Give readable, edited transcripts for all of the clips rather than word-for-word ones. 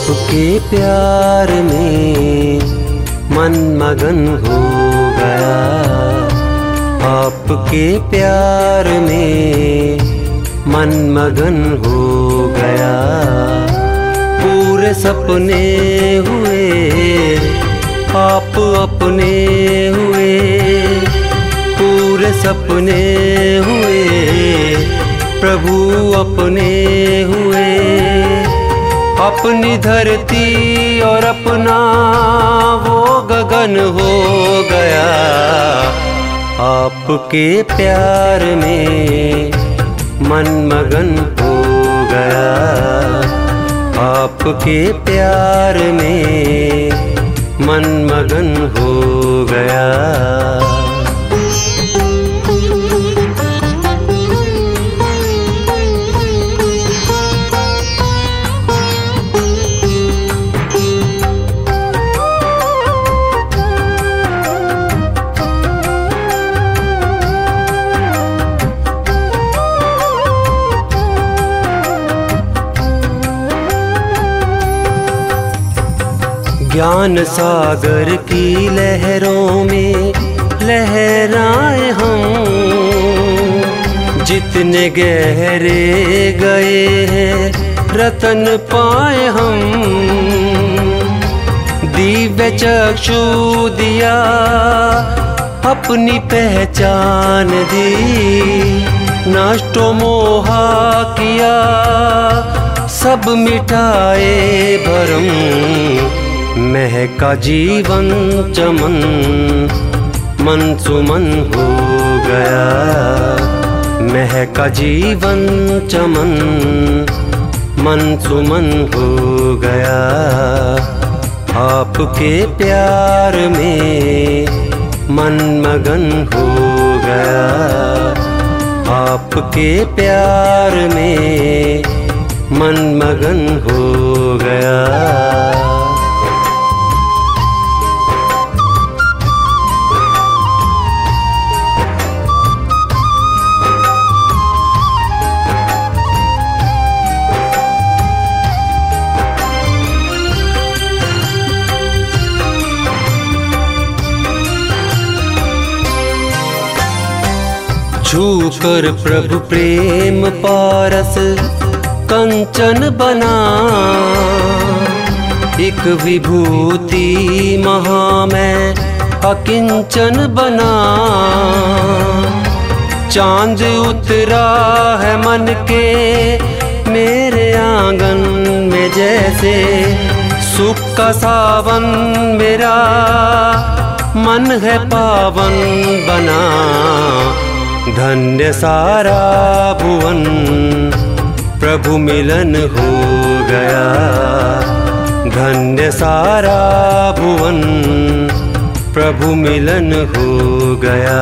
आपके प्यार में मन मगन हो गया, आपके प्यार में मन मगन हो गया। पूरे सपने हुए आप अपने हुए, पूरे सपने हुए प्रभु अपने हुए। अपनी धरती और अपना वो गगन हो गया, आपके प्यार में मन मगन हो गया, आपके प्यार में मन मगन हो गया। ज्ञान सागर की लहरों में लहराए हम, जितने गहरे गए हैं रतन पाए हम। दिव्य चक्षु दिया अपनी पहचान दी, नष्टो मोहा किया सब मिटाए भरम। महका जीवन चमन मन सुमन हो गया, महका जीवन चमन मन सुमन हो गया। आपके प्यार में मन मगन हो गया, आपके प्यार में मन मगन हो गया। छूकर प्रभु प्रेम पारस कंचन बना, एक विभूति महामय अकिंचन बना। चांद उतरा है मन के मेरे आंगन में जैसे, सुख का सावन मेरा मन है पावन बना। धन्य सारा भुवन प्रभु मिलन हो गया, धन्य सारा भुवन प्रभु मिलन हो गया।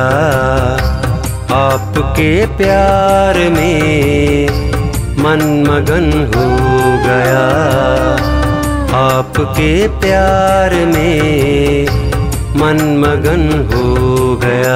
आपके प्यार में मन मगन हो गया, आपके प्यार में मन मगन हो गया।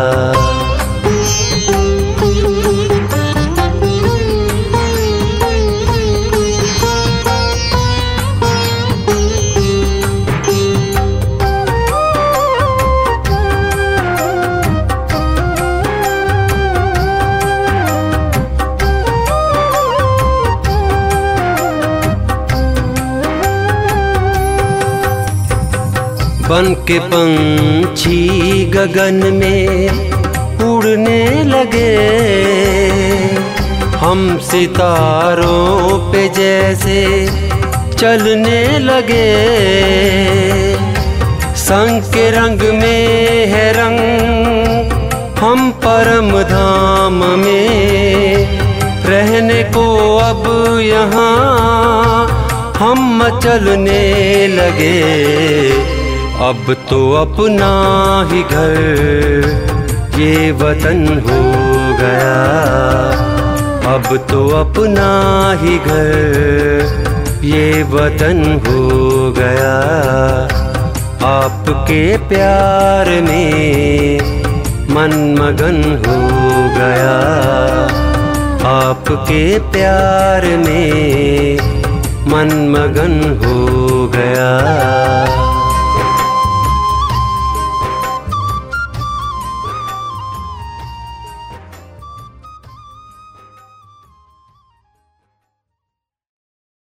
बन के पंछी गगन में उड़ने लगे, हम सितारों पे जैसे चलने लगे। संग के रंग में है रंग हम परम धाम में, रहने को अब यहाँ हम चलने लगे। अब तो अपना ही घर ये वतन हो गया, अब तो अपना ही घर ये वतन हो गया। आपके प्यार में मन मगन हो गया, आपके प्यार में मन मगन हो गया।